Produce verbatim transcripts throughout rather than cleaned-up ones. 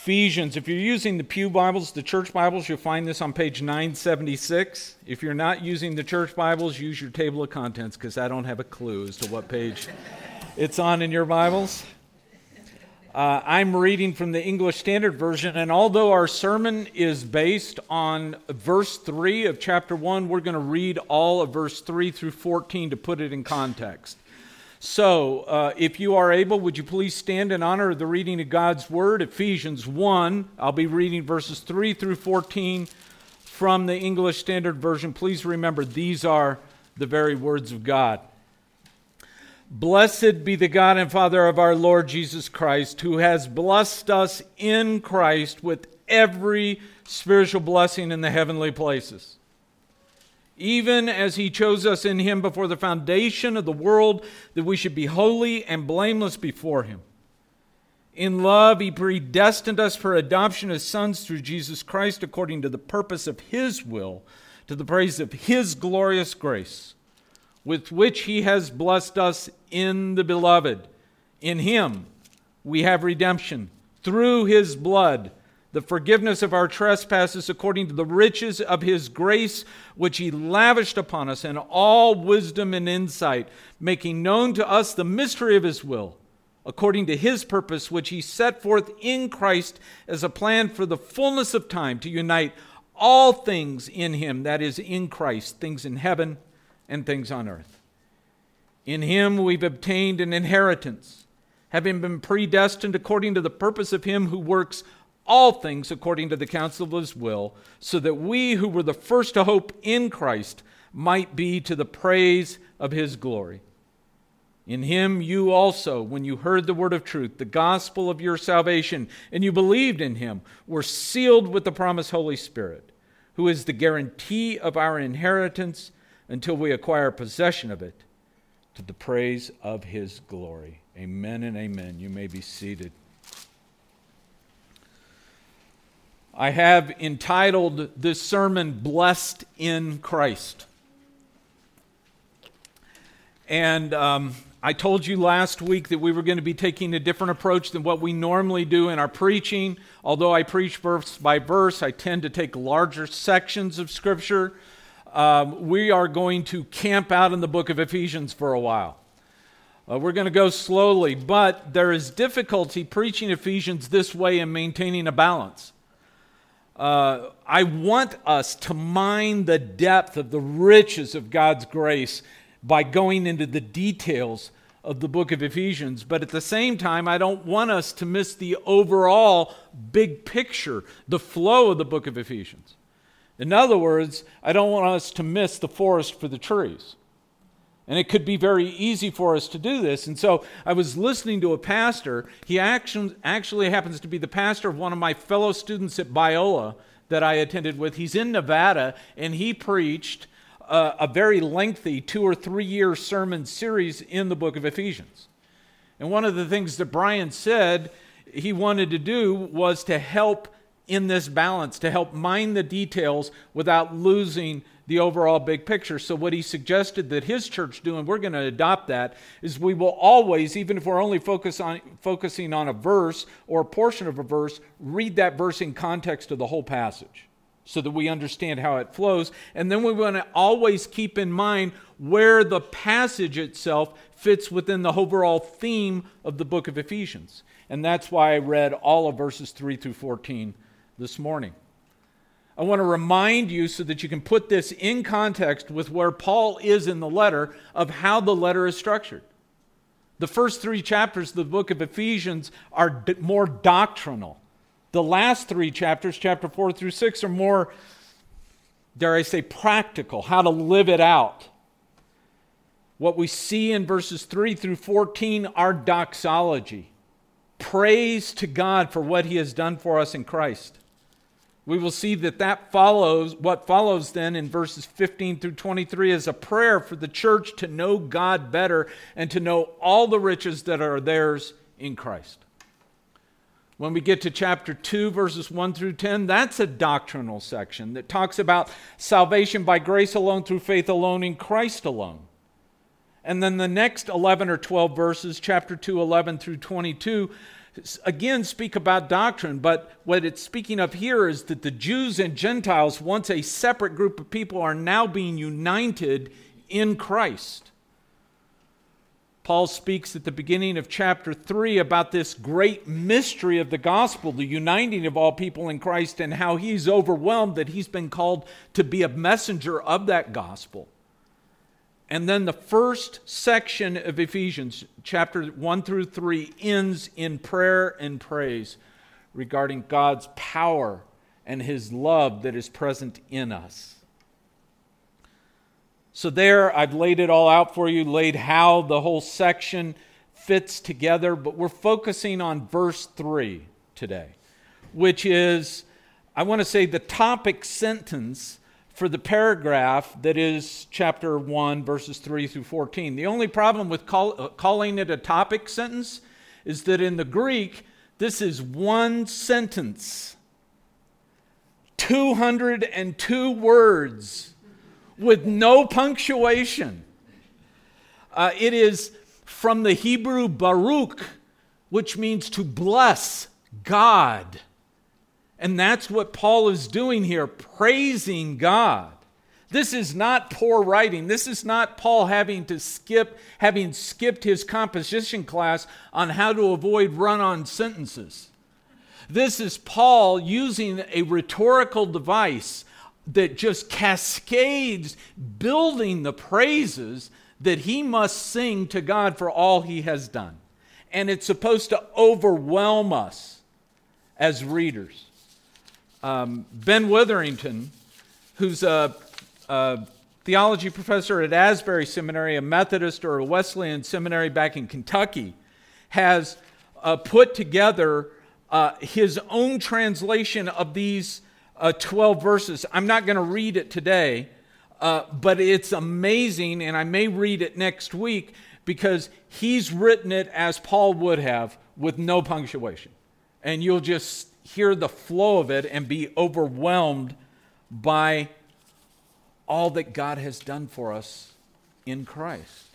Ephesians. If you're using the Pew Bibles, the church Bibles, you'll find this on page nine seventy-six. If you're not using the church Bibles, use your table of contents, because I don't have a clue as to what page it's on in your Bibles. Uh, I'm reading from the English Standard Version, and although our sermon is based on verse three of chapter one, we're going to read all of verse three through fourteen to put it in context. So, uh, if you are able, would you please stand in honor of the reading of God's Word? Ephesians one, I'll be reading verses three through fourteen from the English Standard Version. Please remember, these are the very words of God. Blessed be the God and Father of our Lord Jesus Christ, who has blessed us in Christ with every spiritual blessing in the heavenly places, even as he chose us in him before the foundation of the world, that we should be holy and blameless before him. In love, he predestined us for adoption as sons through Jesus Christ, according to the purpose of his will, to the praise of his glorious grace, with which he has blessed us in the Beloved. In him we have redemption, through his blood, the forgiveness of our trespasses, according to the riches of his grace, which he lavished upon us in all wisdom and insight, making known to us the mystery of his will, according to his purpose, which he set forth in Christ as a plan for the fullness of time, to unite all things in him, that is, in Christ, things in heaven and things on earth. In him we've obtained an inheritance, having been predestined according to the purpose of him who works all things according to the counsel of his will, so that we who were the first to hope in Christ might be to the praise of his glory. In him you also, when you heard the word of truth, the gospel of your salvation, and you believed in him, were sealed with the promised Holy Spirit, who is the guarantee of our inheritance until we acquire possession of it, to the praise of his glory. Amen and amen. You may be seated. I have entitled this sermon, Blessed in Christ. And um, I told you last week that we were going to be taking a different approach than what we normally do in our preaching. Although I preach verse by verse, I tend to take larger sections of Scripture. Um, we are going to camp out in the book of Ephesians for a while. Uh, we're going to go slowly, but there is difficulty preaching Ephesians this way and maintaining a balance. Uh, I want us to mine the depth of the riches of God's grace by going into the details of the book of Ephesians. But at the same time, I don't want us to miss the overall big picture, the flow of the book of Ephesians. In other words, I don't want us to miss the forest for the trees. And it could be very easy for us to do this. And so I was listening to a pastor. He actually, actually happens to be the pastor of one of my fellow students at Biola that I attended with. He's in Nevada, and he preached uh, a very lengthy two or three year sermon series in the book of Ephesians. And one of the things that Brian said he wanted to do was to help in this balance, to help mine the details without losing the overall big picture. So what he suggested that his church do, and we're going to adopt that, is we will always, even if we're only focus on, focusing on a verse or a portion of a verse, read that verse in context of the whole passage so that we understand how it flows. And then we want to always keep in mind where the passage itself fits within the overall theme of the book of Ephesians. And that's why I read all of verses three through fourteen this morning. I want to remind you, so that you can put this in context with where Paul is in the letter, of how the letter is structured. The first three chapters of the book of Ephesians are d- more doctrinal. The last three chapters, chapter four through six, are more, dare I say, practical, how to live it out. What we see in verses three through fourteen are doxology. Praise to God for what he has done for us in Christ. We will see that that follows, what follows then in verses fifteen through twenty-three is a prayer for the church to know God better and to know all the riches that are theirs in Christ. When we get to chapter two, verses one through ten, that's a doctrinal section that talks about salvation by grace alone, through faith alone, in Christ alone. And then the next eleven or twelve verses, chapter two, eleven through twenty-two, again speak about doctrine, but what it's speaking of here is that the Jews and Gentiles, once a separate group of people, are now being united in Christ. Paul speaks at the beginning of chapter three about this great mystery of the gospel, the uniting of all people in Christ, and how he's overwhelmed that he's been called to be a messenger of that gospel. And then the first section of Ephesians, chapter one through three, ends in prayer and praise regarding God's power and his love that is present in us. So there, I've laid it all out for you, laid how the whole section fits together, but we're focusing on verse three today, which is, I want to say, the topic sentence for the paragraph that is chapter one, verses three through fourteen. The only problem with call, uh, calling it a topic sentence is that in the Greek, this is one sentence, two hundred two words, with no punctuation. Uh, it is from the Hebrew Baruch, which means to bless God. And that's what Paul is doing here, praising God. This is not poor writing. This is not Paul having to skip, having skipped his composition class on how to avoid run-on sentences. This is Paul using a rhetorical device that just cascades, building the praises that he must sing to God for all he has done. And it's supposed to overwhelm us as readers. Um, Ben Witherington, who's a, a theology professor at Asbury Seminary, a Methodist or a Wesleyan seminary back in Kentucky, has uh, put together uh, his own translation of these Uh, twelve verses. I'm not going to read it today, uh, but it's amazing, and I may read it next week because he's written it as Paul would have with no punctuation. And you'll just hear the flow of it and be overwhelmed by all that God has done for us in Christ.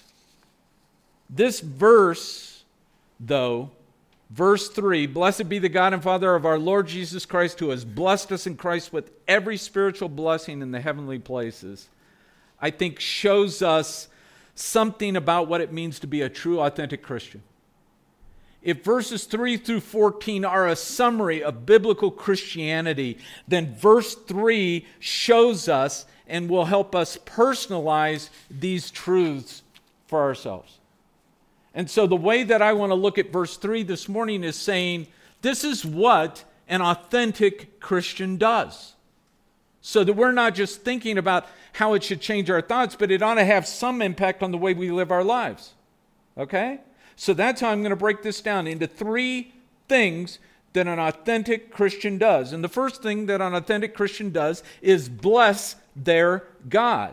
This verse, though, verse three, blessed be the God and Father of our Lord Jesus Christ, who has blessed us in Christ with every spiritual blessing in the heavenly places, I think shows us something about what it means to be a true, authentic Christian. If verses three through fourteen are a summary of biblical Christianity, then verse three shows us and will help us personalize these truths for ourselves. And so the way that I want to look at verse three this morning is saying, this is what an authentic Christian does. So that we're not just thinking about how it should change our thoughts, but it ought to have some impact on the way we live our lives. Okay? So that's how I'm going to break this down into three things that an authentic Christian does. And the first thing that an authentic Christian does is bless their God.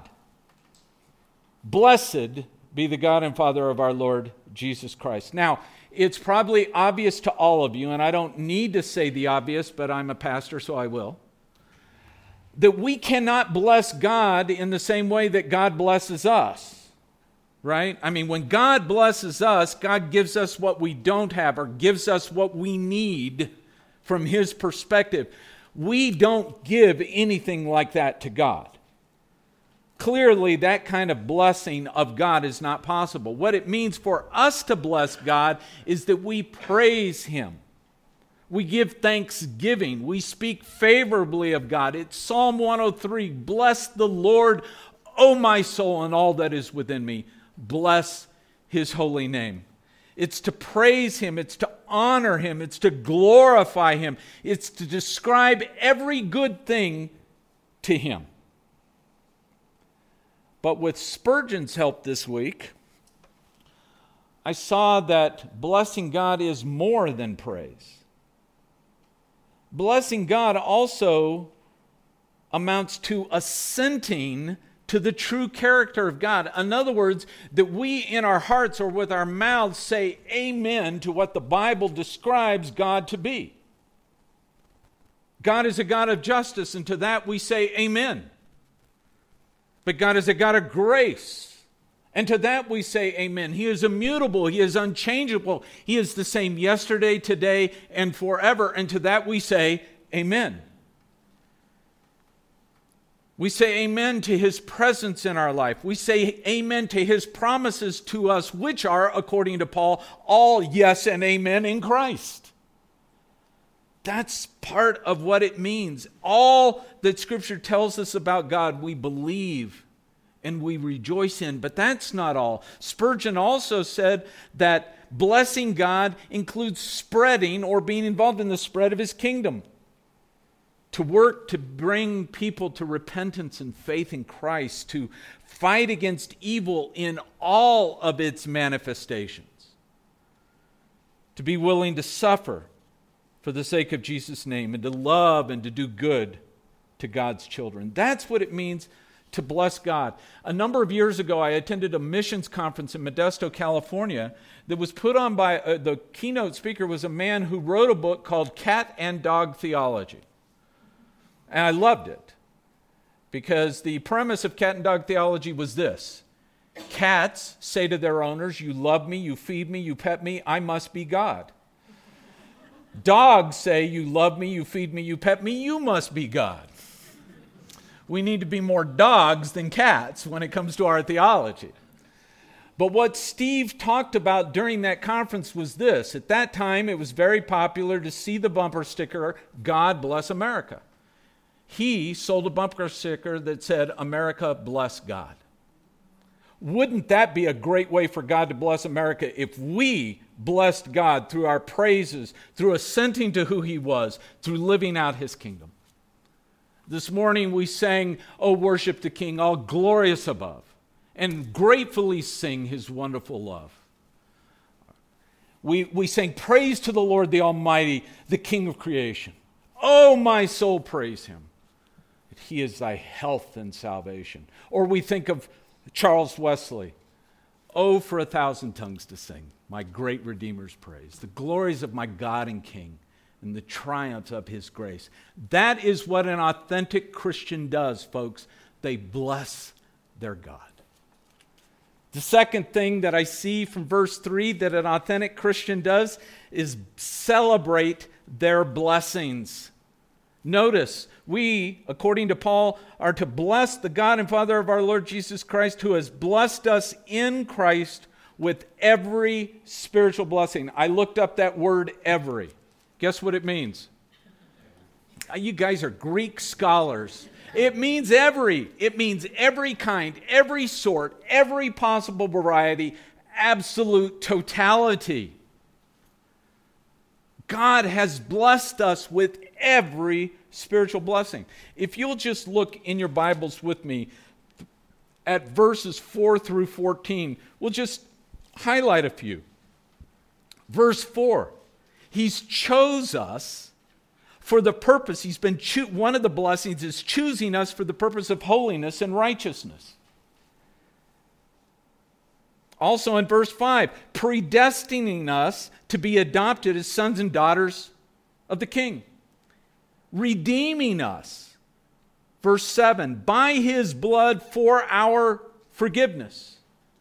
Blessed be the God and Father of our Lord Jesus Christ. Now, it's probably obvious to all of you, and I don't need to say the obvious, but I'm a pastor, so I will, that we cannot bless God in the same way that God blesses us, right? I mean, when God blesses us, God gives us what we don't have or gives us what we need from His perspective. We don't give anything like that to God. Clearly, that kind of blessing of God is not possible. What it means for us to bless God is that we praise Him. We give thanksgiving. We speak favorably of God. It's Psalm one oh three. Bless the Lord, O my soul, and all that is within me. Bless His holy name. It's to praise Him. It's to honor Him. It's to glorify Him. It's to describe every good thing to Him. But with Spurgeon's help this week, I saw that blessing God is more than praise. Blessing God also amounts to assenting to the true character of God. In other words, that we in our hearts or with our mouths say amen to what the Bible describes God to be. God is a God of justice, and to that we say amen. But God is a God of grace, And to that we say amen. He is immutable. He is unchangeable. He is the same yesterday, today, and forever. And to that we say amen. We say amen to His presence in our life. We say amen to His promises to us, which are, according to Paul, all yes and amen in Christ. That's part of what it means. All that Scripture tells us about God, we believe and we rejoice in. But that's not all. Spurgeon also said that blessing God includes spreading or being involved in the spread of His kingdom. To work to bring people to repentance and faith in Christ, to fight against evil in all of its manifestations, to be willing to suffer for the sake of Jesus' name, and to love and to do good to God's children. That's what it means to bless God. A number of years ago, I attended a missions conference in Modesto, California, that was put on by, uh, the keynote speaker was a man who wrote a book called Cat and Dog Theology. And I loved it, because the premise of cat and dog theology was this. Cats say to their owners, you love me, you feed me, you pet me, I must be God. Dogs say, you love me, you feed me, you pet me, you must be God. We need to be more dogs than cats when it comes to our theology. But what Steve talked about during that conference was this. At that time, it was very popular to see the bumper sticker, God bless America. He sold a bumper sticker that said, America bless God. Wouldn't that be a great way for God to bless America if we blessed God through our praises, through assenting to who He was, through living out His kingdom? This morning we sang, O worship the King, all glorious above, and gratefully sing His wonderful love. We, we sang, praise to the Lord the Almighty, the King of creation. Oh, my soul, praise Him. He is thy health and salvation. Or we think of Charles Wesley. Oh, for a thousand tongues to sing my great Redeemer's praise, the glories of my God and King, and the triumphs of His grace. That is what an authentic Christian does, folks. They bless their God. The second thing that I see from verse three that an authentic Christian does is celebrate their blessings. Notice, we, according to Paul, are to bless the God and Father of our Lord Jesus Christ, who has blessed us in Christ with every spiritual blessing. I looked up that word every. Guess what it means? You guys are Greek scholars. It means every. It means every kind, every sort, every possible variety, absolute totality. God has blessed us with every spiritual blessing. If you'll just look in your Bibles with me at verses four through fourteen, we'll just highlight a few. Verse four, He's chose us for the purpose, He's been, cho- one of the blessings is choosing us for the purpose of holiness and righteousness. Also in verse five, predestining us to be adopted as sons and daughters of the King. Redeeming us. Verse seven, by His blood for our forgiveness.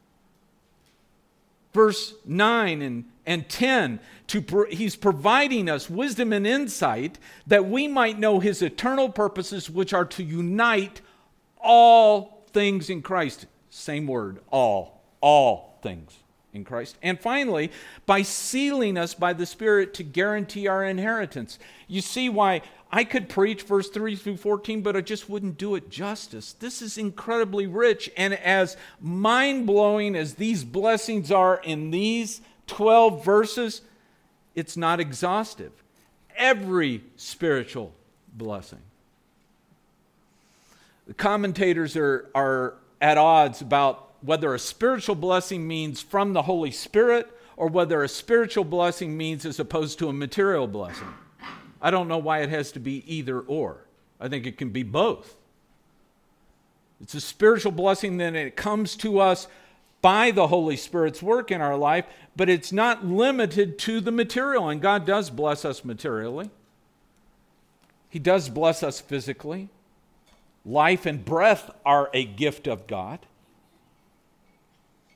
Verse nine and, and ten, to pro- He's providing us wisdom and insight that we might know His eternal purposes, which are to unite all things in Christ. Same word, all. All things in Christ. And finally, by sealing us by the Spirit to guarantee our inheritance. You see why I could preach verse three through fourteen, but I just wouldn't do it justice. This is incredibly rich, and as mind-blowing as these blessings are in these twelve verses, it's not exhaustive. Every spiritual blessing. The commentators are, are at odds about whether a spiritual blessing means from the Holy Spirit or whether a spiritual blessing means as opposed to a material blessing. I don't know why it has to be either or. I think it can be both. It's a spiritual blessing, then it comes to us by the Holy Spirit's work in our life, but it's not limited to the material, and God does bless us materially. He does bless us physically. Life and breath are a gift of God.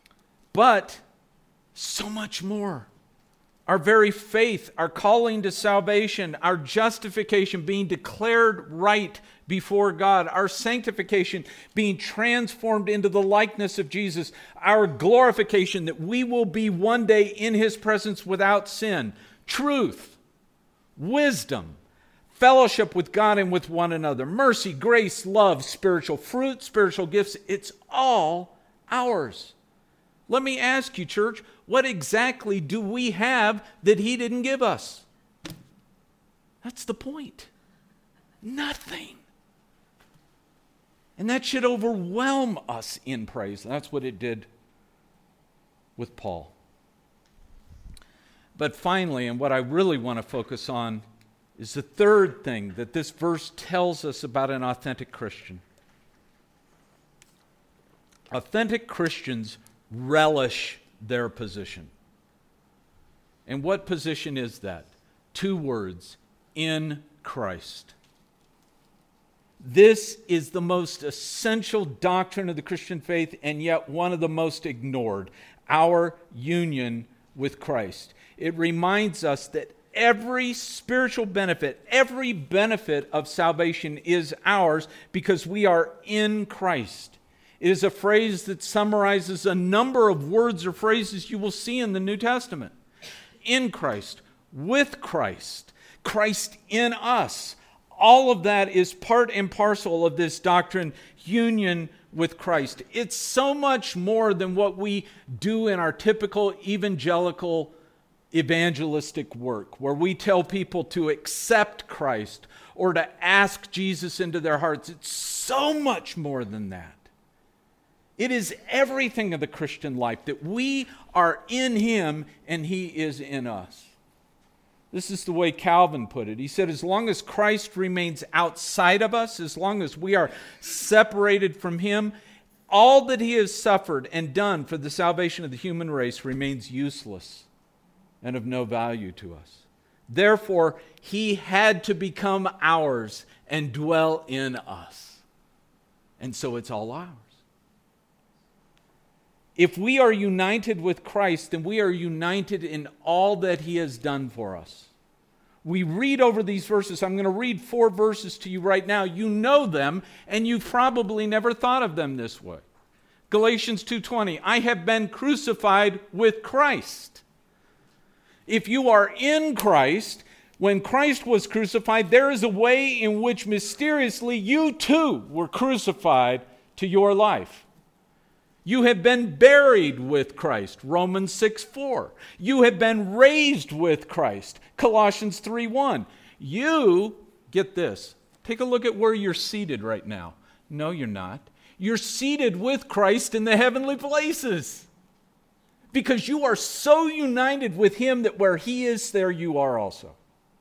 but so much more. Our very faith, our calling to salvation, our justification, being declared right before God, our sanctification, being transformed into the likeness of Jesus, our glorification, that we will be one day in His presence without sin, truth, wisdom, fellowship with God and with one another, mercy, grace, love, spiritual fruit, spiritual gifts, it's all ours. Let me ask you, church, what exactly do we have that He didn't give us? That's the point. Nothing. And that should overwhelm us in praise. That's what it did with Paul. But finally, and what I really want to focus on, is the third thing that this verse tells us about an authentic Christian. Authentic Christians relish their position. And what position is that? Two words: in Christ. This is the most essential doctrine of the Christian faith, and yet one of the most ignored: our union with Christ. It reminds us that every spiritual benefit, every benefit of salvation is ours because we are in Christ. It is a phrase that summarizes a number of words or phrases you will see in the New Testament. In Christ, with Christ, Christ in us. All of that is part and parcel of this doctrine, union with Christ. It's so much more than what we do in our typical evangelical evangelistic work, where we tell people to accept Christ or to ask Jesus into their hearts. It's so much more than that. It is everything of the Christian life, that we are in Him and He is in us. This is the way Calvin put it. He said, as long as Christ remains outside of us, as long as we are separated from Him, all that He has suffered and done for the salvation of the human race remains useless and of no value to us. Therefore, He had to become ours and dwell in us. And so it's all ours. If we are united with Christ, then we are united in all that He has done for us. We read over these verses. I'm going to read four verses to you right now. You know them, and you've probably never thought of them this way. Galatians two twenty, I have been crucified with Christ. If you are in Christ, when Christ was crucified, there is a way in which mysteriously you too were crucified to your life. You have been buried with Christ, Romans six four. You have been raised with Christ, Colossians three one. You, get this, take a look at where you're seated right now. No, you're not. You're seated with Christ in the heavenly places. Because you are so united with Him that where He is, there you are also.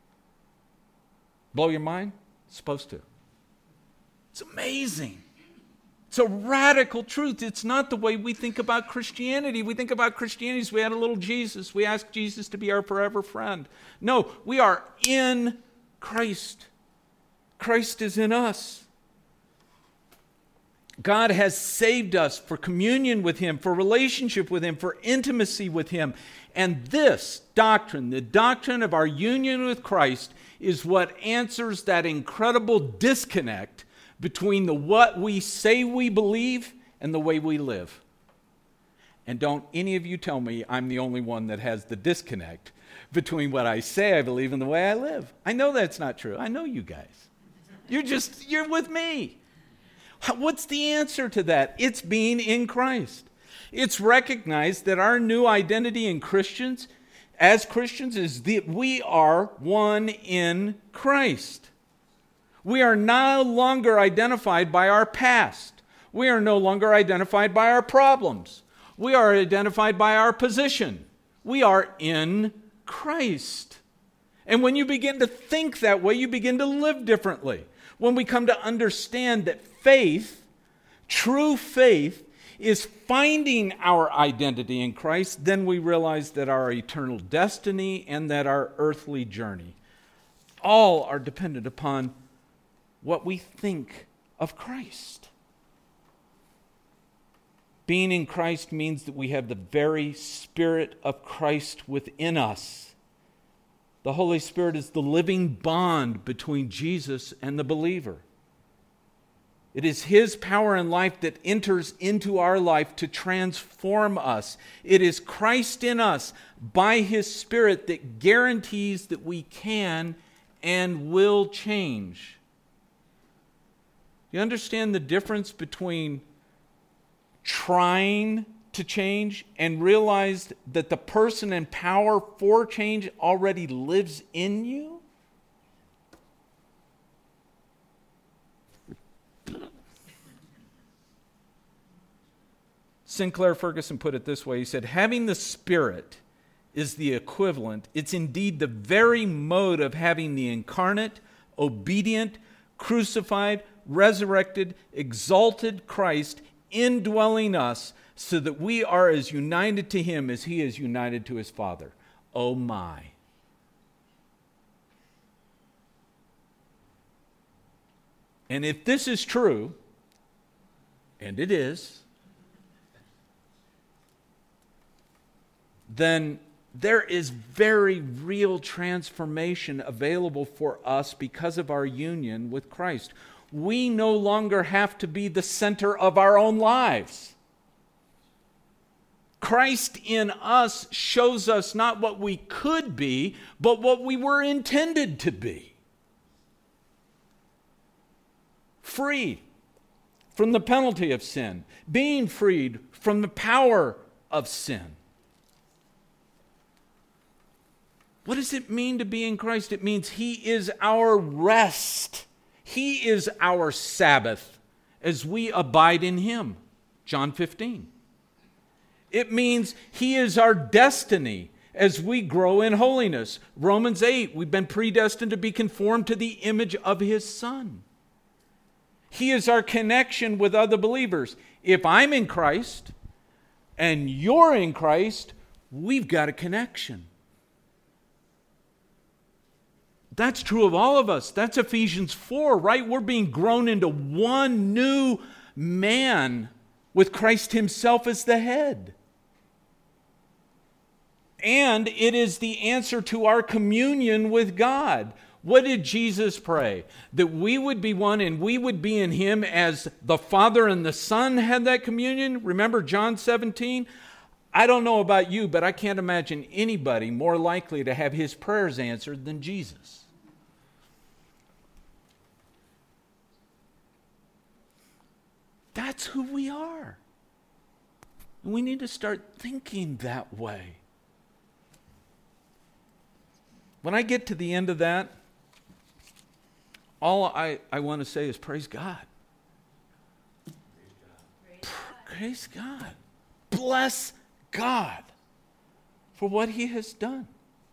Blow your mind? It's supposed to. It's amazing. It's a radical truth. It's not the way we think about Christianity. We think about Christianity as we had a little Jesus. We ask Jesus to be our forever friend. No, we are in Christ. Christ is in us. God has saved us for communion with Him, for relationship with Him, for intimacy with Him. And this doctrine, the doctrine of our union with Christ, is what answers that incredible disconnect between the what we say we believe and the way we live. And don't any of you tell me I'm the only one that has the disconnect between what I say I believe and the way I live. I know that's not true. I know you guys. You're just, you're with me. What's the answer to that? It's being in Christ. It's recognized that our new identity in Christians, as Christians, is that we are one in Christ. We are no longer identified by our past. We are no longer identified by our problems. We are identified by our position. We are in Christ. And when you begin to think that way, you begin to live differently. When we come to understand that faith, true faith, is finding our identity in Christ, then we realize that our eternal destiny and that our earthly journey all are dependent upon what we think of Christ. Being in Christ means that we have the very Spirit of Christ within us. The Holy Spirit is the living bond between Jesus and the believer. It is His power and life that enters into our life to transform us. It is Christ in us by His Spirit that guarantees that we can and will change. You understand the difference between trying to change and realize that the person and power for change already lives in you? Sinclair Ferguson put it this way. He said, having the Spirit is the equivalent. It's indeed the very mode of having the incarnate, obedient, crucified, resurrected, exalted Christ indwelling us so that we are as united to Him as He is united to His Father. Oh my. And if this is true, and it is, then there is very real transformation available for us because of our union with Christ. We no longer have to be the center of our own lives. Christ in us shows us not what we could be, but what we were intended to be. Free from the penalty of sin, being freed from the power of sin. What does it mean to be in Christ? It means He is our rest. He is our Sabbath as we abide in Him. John fifteen. It means He is our destiny as we grow in holiness. Romans eight, we've been predestined to be conformed to the image of His Son. He is our connection with other believers. If I'm in Christ and you're in Christ, we've got a connection. That's true of all of us. That's Ephesians four, right? We're being grown into one new man with Christ Himself as the head. And it is the answer to our communion with God. What did Jesus pray? That we would be one and we would be in Him as the Father and the Son had that communion. Remember John seventeen? I don't know about you, but I can't imagine anybody more likely to have his prayers answered than Jesus. That's who we are. And we need to start thinking that way. When I get to the end of that, all I, I want to say is praise God. Praise God. Praise God. Bless God for what He has done.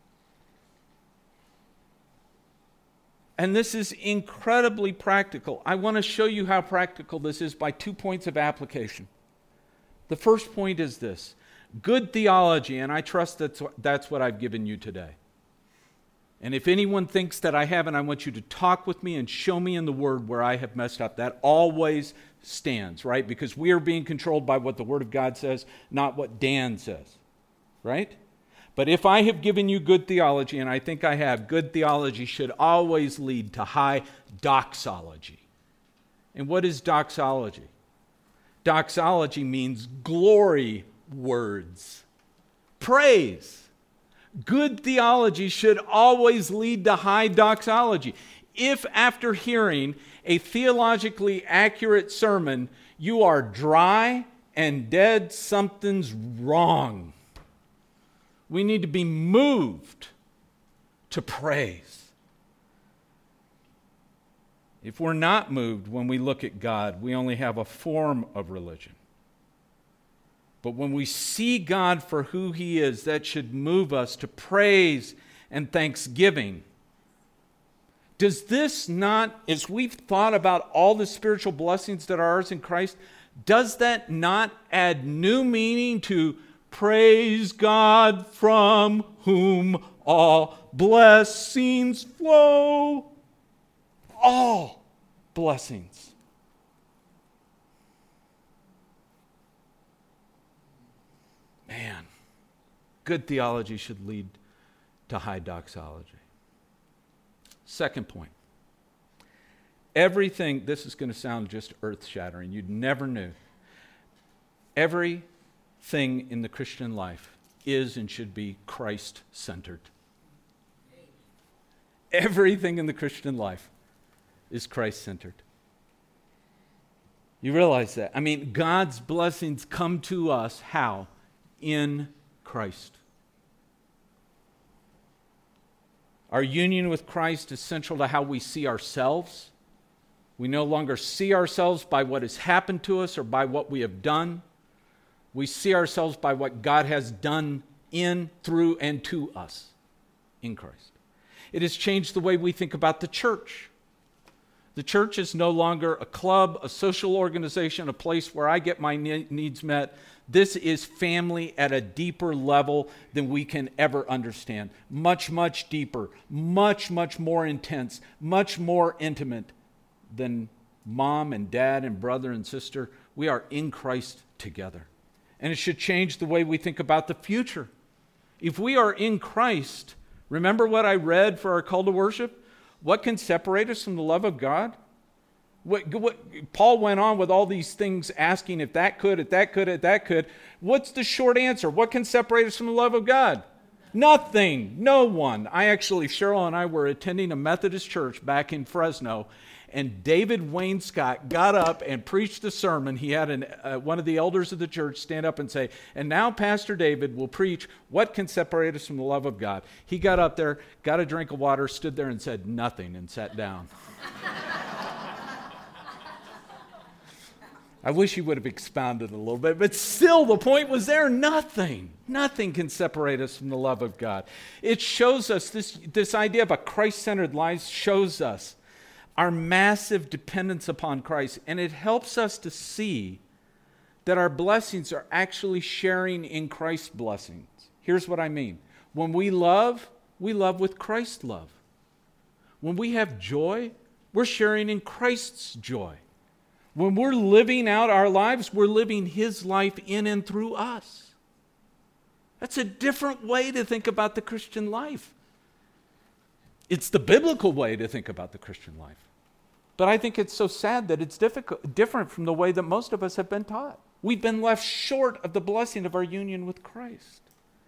And this is incredibly practical. I want to show you how practical this is by two points of application. The first point is this. Good theology, and I trust that's, that's what I've given you today. And if anyone thinks that I haven't, I want you to talk with me and show me in the Word where I have messed up. That always stands, right? Because we are being controlled by what the Word of God says, not what Dan says, right? But if I have given you good theology, and I think I have, good theology should always lead to high doxology. And what is doxology? Doxology means glory words, praise. Good theology should always lead to high doxology. If after hearing a theologically accurate sermon, you are dry and dead, something's wrong. We need to be moved to praise. If we're not moved when we look at God, we only have a form of religion. But when we see God for who He is, that should move us to praise and thanksgiving. Does this not, as we've thought about all the spiritual blessings that are ours in Christ, does that not add new meaning to praise God from whom all blessings flow? All blessings. Man, good theology should lead to high doxology. Second point. Everything, this is going to sound just earth-shattering. You never knew. Everything in the Christian life is and should be Christ-centered. Everything in the Christian life is Christ-centered. You realize that? I mean, God's blessings come to us how? In Christ. Our union with Christ is central to how we see ourselves. We no longer see ourselves by what has happened to us or by what we have done. We see ourselves by what God has done in, through, and to us in Christ. It has changed the way we think about the church. The church is no longer a club, a social organization, a place where I get my needs met. This is family at a deeper level than we can ever understand. Much, much deeper, much, much more intense, much more intimate than mom and dad and brother and sister. We are in Christ together. And it should change the way we think about the future. If we are in Christ, remember what I read for our call to worship? What can separate us from the love of God? What, what, Paul went on with all these things asking if that could, if that could, if that could. What's the short answer? What can separate us from the love of God? Nothing. No one. I actually, Cheryl and I were attending a Methodist church back in Fresno, and David Wayne Scott got up and preached a sermon. He had an, uh, one of the elders of the church stand up and say, and now Pastor David will preach what can separate us from the love of God. He got up there, got a drink of water, stood there and said nothing and sat down. I wish he would have expounded a little bit, but still the point was there, nothing. Nothing can separate us from the love of God. It shows us, this, this idea of a Christ-centered life shows us our massive dependence upon Christ, and it helps us to see that our blessings are actually sharing in Christ's blessings. Here's what I mean. When we love, we love with Christ's love. When we have joy, we're sharing in Christ's joy. When we're living out our lives, we're living His life in and through us. That's a different way to think about the Christian life. It's the biblical way to think about the Christian life. But I think it's so sad that it's difficult, different from the way that most of us have been taught. We've been left short of the blessing of our union with Christ.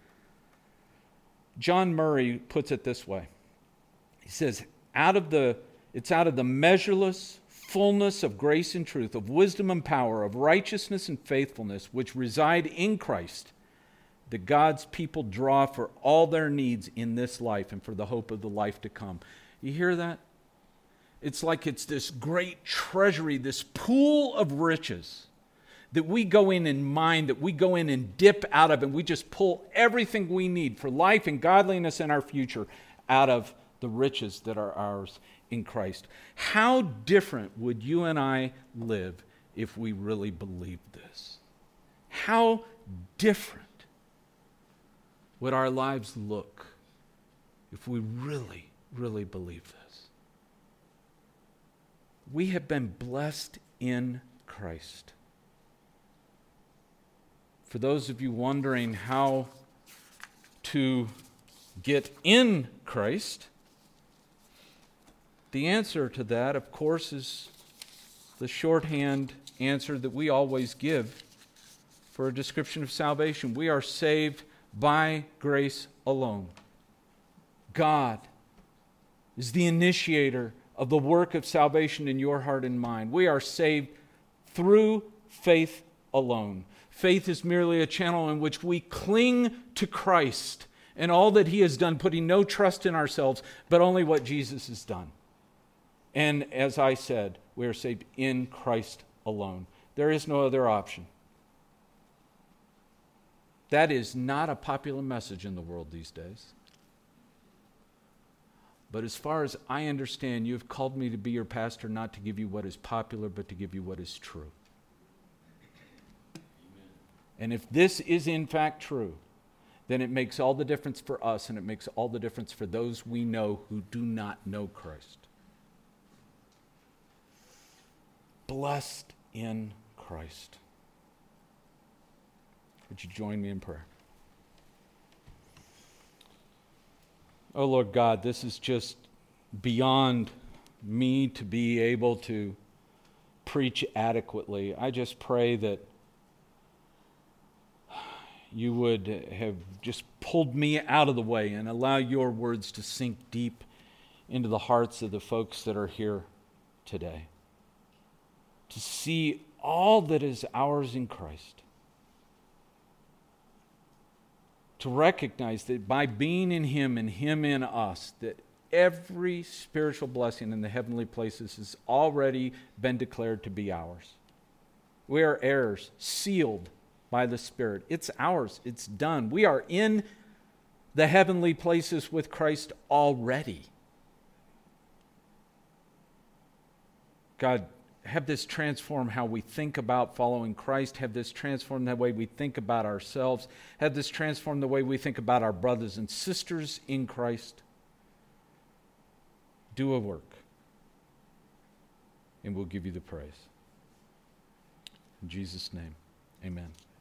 John Murray puts it this way. He says, out of the, it's out of the measureless fullness of grace and truth, of wisdom and power, of righteousness and faithfulness, which reside in Christ, that God's people draw for all their needs in this life and for the hope of the life to come. You hear that? It's like it's this great treasury, this pool of riches that we go in and mine, that we go in and dip out of, and we just pull everything we need for life and godliness in our future out of the riches that are ours in Christ. How different would you and I live if we really believed this? How different would our lives look if we really, really believe this? We have been blessed in Christ. For those of you wondering how to get in Christ, the answer to that, of course, is the shorthand answer that we always give for a description of salvation. We are saved by grace alone. God is the initiator of the work of salvation in your heart and mind. We are saved through faith alone. Faith is merely a channel in which we cling to Christ and all that He has done, putting no trust in ourselves, but only what Jesus has done. And as I said, we are saved in Christ alone. There is no other option. That is not a popular message in the world these days. But as far as I understand, you have called me to be your pastor not to give you what is popular, but to give you what is true. Amen. And if this is in fact true, then it makes all the difference for us, and it makes all the difference for those we know who do not know Christ. Blessed in Christ. Would you join me in prayer? Oh, Lord God, this is just beyond me to be able to preach adequately. I just pray that you would have just pulled me out of the way and allow your words to sink deep into the hearts of the folks that are here today. To see all that is ours in Christ. To recognize that by being in Him and Him in us, that every spiritual blessing in the heavenly places has already been declared to be ours. We are heirs, sealed by the Spirit. It's ours. It's done. We are in the heavenly places with Christ already. God, have this transform how we think about following Christ. Have this transform the way we think about ourselves. Have this transform the way we think about our brothers and sisters in Christ. Do a work, and we'll give you the praise. In Jesus' name, amen.